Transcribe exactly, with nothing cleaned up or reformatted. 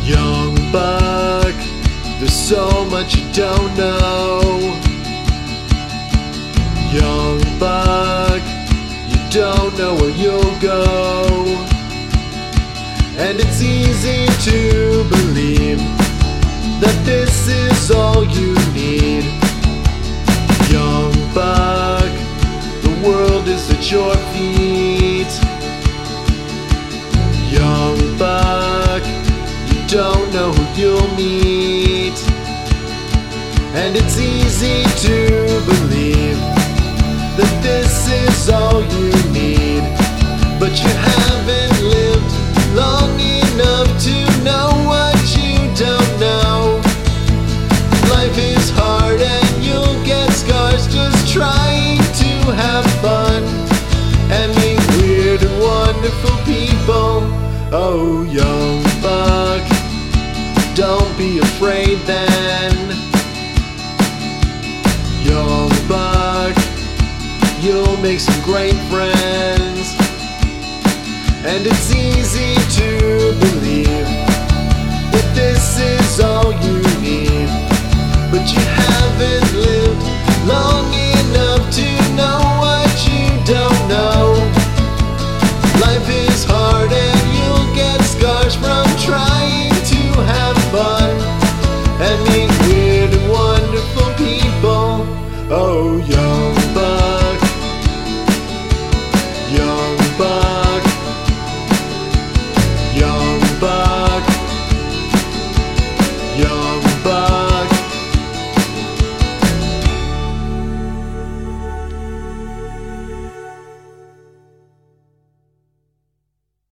Young buck, there's so much you don't know. Young buck, you don't know where you'll go. And it's easy to believe that this is all you need. Young buck, the world is at your feet. Young buck, you don't know who you'll meet. And it's easy to believe that this is all you need. But you haven't lived long enough to know what you don't know. Life is hard and you'll get scars just trying to have fun and meet weird and wonderful people. Oh, young buck, don't be afraid then. Young buck, you'll make some great friends. And it's easy to believe that this is all you need. But you haven't lived long